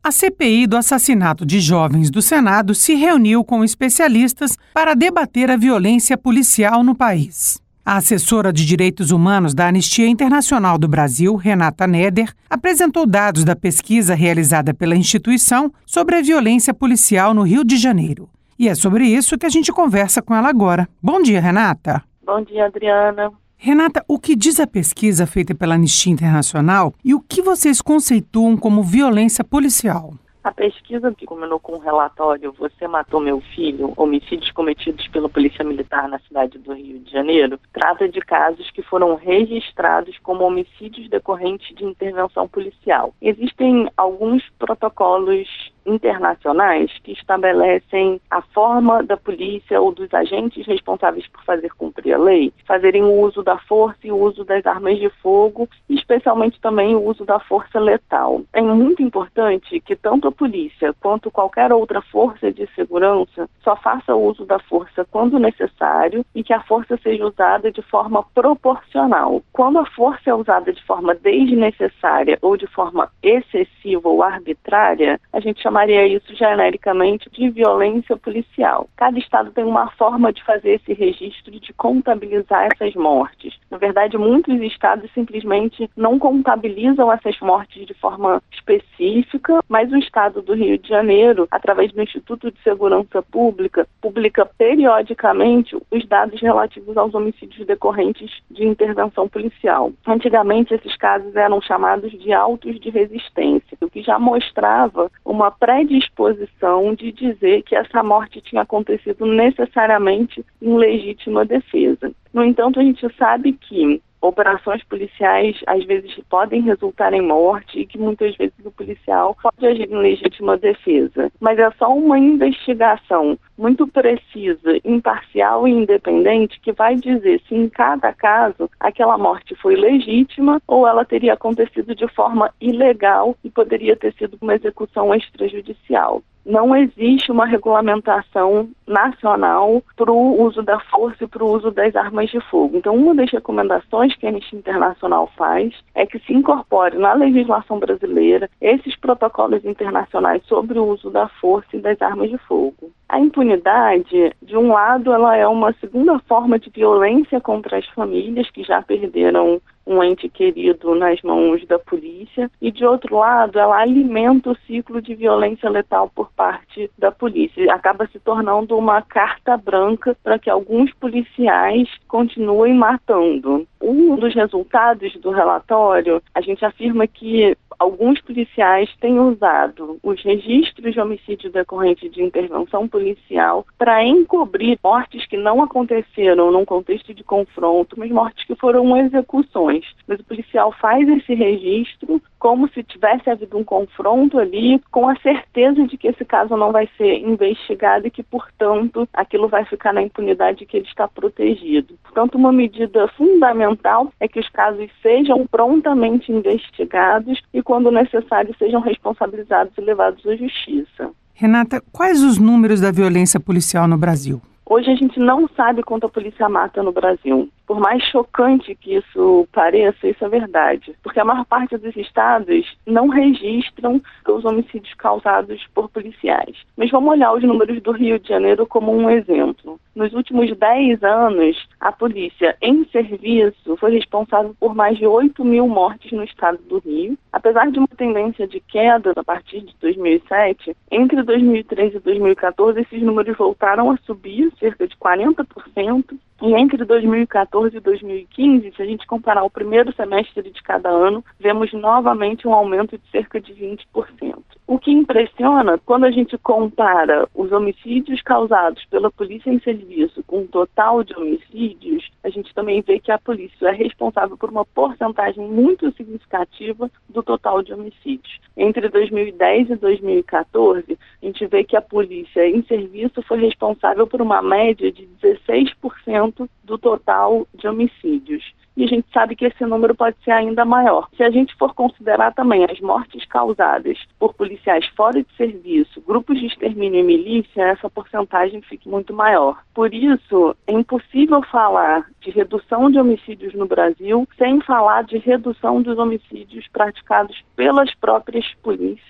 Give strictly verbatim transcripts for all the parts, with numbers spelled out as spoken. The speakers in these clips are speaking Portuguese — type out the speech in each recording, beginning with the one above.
A C P I do assassinato de jovens do Senado se reuniu com especialistas para debater a violência policial no país. A assessora de Direitos Humanos da Anistia Internacional do Brasil, Renata Neder, apresentou dados da pesquisa realizada pela instituição sobre a violência policial no Rio de Janeiro. E é sobre isso que a gente conversa com ela agora. Bom dia, Renata. Bom dia, Adriana. Renata, o que diz a pesquisa feita pela Anistia Internacional e o que vocês conceituam como violência policial? A pesquisa que culminou com o relatório Você Matou Meu Filho, homicídios cometidos pela Polícia Militar na cidade do Rio de Janeiro, trata de casos que foram registrados como homicídios decorrentes de intervenção policial. Existem alguns protocolos internacionais que estabelecem a forma da polícia ou dos agentes responsáveis por fazer cumprir a lei, fazerem o uso da força e o uso das armas de fogo, e especialmente também o uso da força letal. É muito importante que tanto a polícia quanto qualquer outra força de segurança só faça uso da força quando necessário e que a força seja usada de forma proporcional. Quando a força é usada de forma desnecessária ou de forma excessiva ou arbitrária, a gente chama chamaria isso genericamente de violência policial. Cada estado tem uma forma de fazer esse registro e de contabilizar essas mortes. Na verdade, muitos estados simplesmente não contabilizam essas mortes de forma específica, mas o estado do Rio de Janeiro, através do Instituto de Segurança Pública, publica periodicamente os dados relativos aos homicídios decorrentes de intervenção policial. Antigamente, esses casos eram chamados de autos de resistência, o que já mostrava uma predisposição de dizer que essa morte tinha acontecido necessariamente em legítima defesa. No entanto, a gente sabe que operações policiais às vezes podem resultar em morte e que muitas vezes o policial pode agir em legítima defesa. Mas é só uma investigação muito precisa, imparcial e independente que vai dizer se em cada caso aquela morte foi legítima ou ela teria acontecido de forma ilegal e poderia ter sido uma execução extrajudicial. Não existe uma regulamentação nacional para o uso da força e para o uso das armas de fogo. Então, uma das recomendações que a Anistia Internacional faz é que se incorpore na legislação brasileira esses protocolos internacionais sobre o uso da força e das armas de fogo. A impunidade, de um lado, ela é uma segunda forma de violência contra as famílias que já perderam um ente querido nas mãos da polícia, e de outro lado, ela alimenta o ciclo de violência letal por parte da polícia. Acaba se tornando uma carta branca para que alguns policiais continuem matando. Um dos resultados do relatório, a gente afirma que alguns policiais têm usado os registros de homicídio decorrente de intervenção policial para encobrir mortes que não aconteceram num contexto de confronto, mas mortes que foram execuções. Mas o policial faz esse registro como se tivesse havido um confronto ali, com a certeza de que esse caso não vai ser investigado e que, portanto, aquilo vai ficar na impunidade que ele está protegido. Portanto, uma medida fundamental é que os casos sejam prontamente investigados e, quando necessário, sejam responsabilizados e levados à justiça. Renata, quais os números da violência policial no Brasil? Hoje a gente não sabe quanto a polícia mata no Brasil. Por mais chocante que isso pareça, isso é verdade. Porque a maior parte dos estados não registram os homicídios causados por policiais. Mas vamos olhar os números do Rio de Janeiro como um exemplo. Nos últimos dez anos, a polícia em serviço foi responsável por mais de oito mil mortes no estado do Rio. Apesar de uma tendência de queda a partir de dois mil e sete, entre dois mil e treze e dois mil e catorze, esses números voltaram a subir cerca de quarenta por cento. E entre dois mil e catorze e dois mil e quinze, se a gente comparar o primeiro semestre de cada ano, vemos novamente um aumento de cerca de vinte por cento. O que impressiona, quando a gente compara os homicídios causados pela polícia em serviço com o total de homicídios, a gente também vê que a polícia é responsável por uma porcentagem muito significativa do total de homicídios. Entre dois mil e dez e dois mil e catorze, a gente vê que a polícia em serviço foi responsável por uma média de dezesseis por cento do total de homicídios. E a gente sabe que esse número pode ser ainda maior. Se a gente for considerar também as mortes causadas por policiais fora de serviço, grupos de extermínio e milícia, essa porcentagem fica muito maior. Por isso, é impossível falar de redução de homicídios no Brasil sem falar de redução dos homicídios praticados pelas próprias polícias.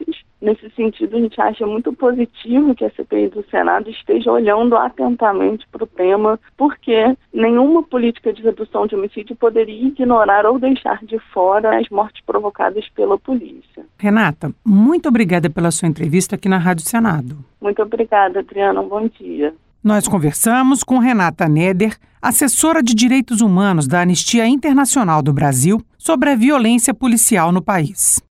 Nesse sentido, a gente acha muito positivo que a C P I do Senado esteja olhando atentamente para o tema, porque nenhuma política de redução de homicídio poderia ignorar ou deixar de fora as mortes provocadas pela polícia. Renata, muito obrigada pela sua entrevista aqui na Rádio Senado. Muito obrigada, Adriana. Um bom dia. Nós conversamos com Renata Neder, assessora de Direitos Humanos da Anistia Internacional do Brasil, sobre a violência policial no país.